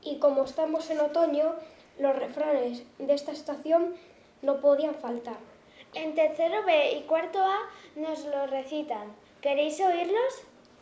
Y como estamos en otoño, los refranes de esta estación no podían faltar. En tercero B y cuarto A nos lo recitan. ¿Queréis oírlos?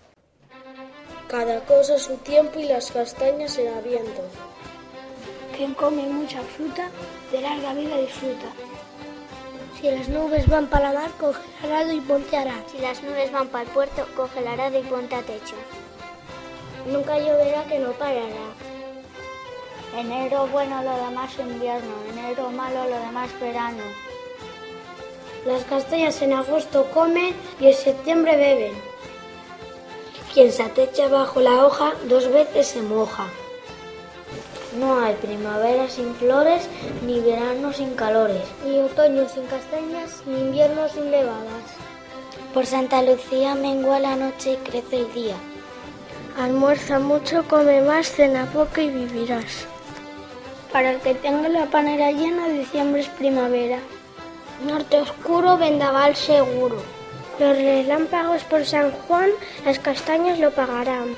Cada cosa a su tiempo y las castañas en aviento. Quien come mucha fruta, de larga vida disfruta. Si las nubes van para la mar, coge el arado y ponte a arar. Si las nubes van para el puerto, coge el arado y ponte a techo. Nunca lloverá que no parará. Enero bueno, lo demás invierno. Enero malo, lo demás verano. Las castañas en agosto comen y en septiembre beben. Quien se atecha bajo la hoja 2 veces se moja. No hay primavera sin flores, ni verano sin calores, ni otoño sin castañas, ni invierno sin nevadas. Por Santa Lucía mengua la noche y crece el día. Almuerza mucho, come más, cena poco y vivirás. Para el que tenga la panera llena, diciembre es primavera. Norte oscuro, vendaval seguro. Los relámpagos por San Juan, las castañas lo pagarán.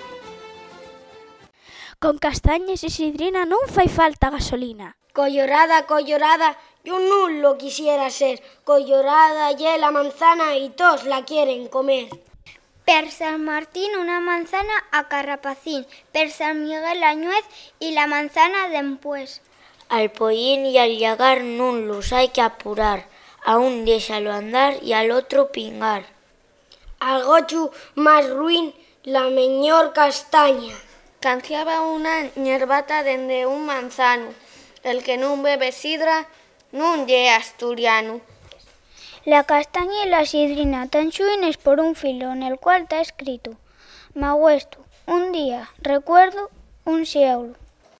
Con castañas y sidrina non fai falta gasolina. Collorada, collorada, yo non lo quisiera ser. Collorada y la manzana y todos la quieren comer. Per San Martín una manzana a carrapacín, per San Miguel la nuez y la manzana dempués. Al pollín y al llagar nun los hay que apurar, a un déxalo andar y al otro pingar. Al gochu más ruin la meñor castaña. Canciaba una ñerbata dende un manzano, el que nun bebe sidra nun lle asturiano. La castaña y la sidrina tan chuines por un filo en el cual está escrito: Magüesto, un día, recuerdo, un sieglo.